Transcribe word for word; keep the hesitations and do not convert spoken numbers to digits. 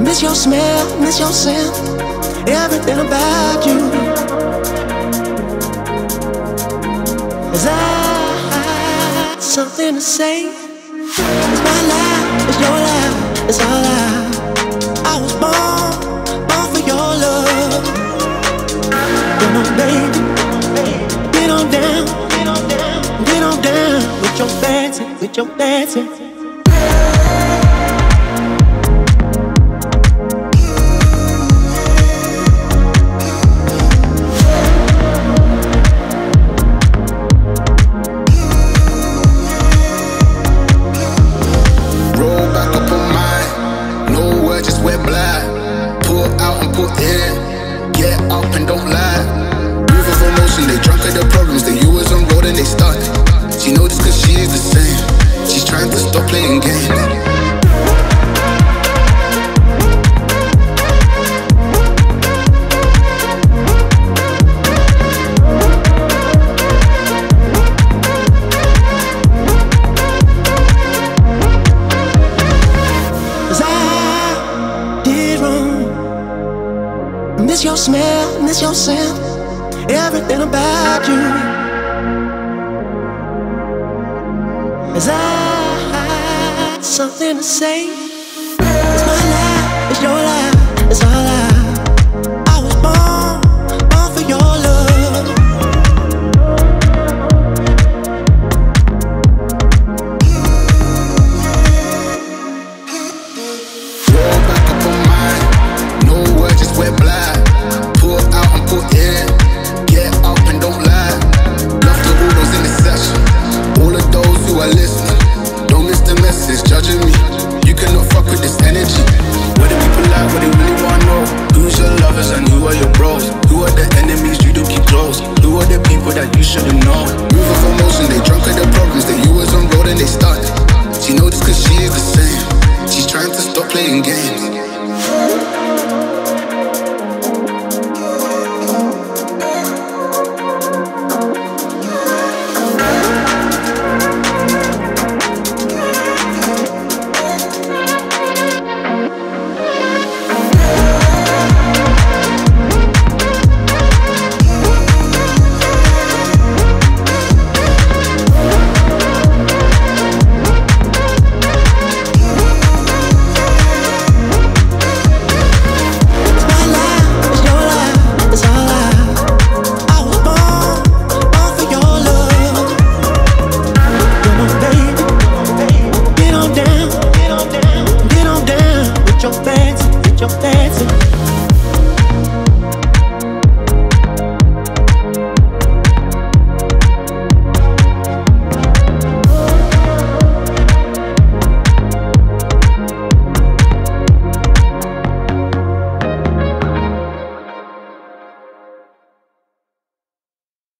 Miss your smell, miss your scent, everything about you. Cause I got something to say. It's my life, it's your life, it's our life. I was born, born for your love. Come on, baby, get on down, get on down, get on down with your fancy, with your fancy. Miss your smell, miss your scent, everything about you. Cause I got something to say. It's my life, it's your life, it's our life. I was born, born for your love. Roll back up on mine, no words, just wet black. Pour out and put in, get up and don't lie. Love to all those in the session, all of those who are listening. Don't miss the message, judging me. You cannot fuck with this energy. What do people like, what they really wanna know? Who's your lovers and who are your bros? Who are the enemies you don't keep close? Who are the people that you shouldn't know? Moving for motion, they drunk at the problems. That you was on road and they started. She knows this cause she is the same. She's trying to stop playing games. Your fancy, with your fancy.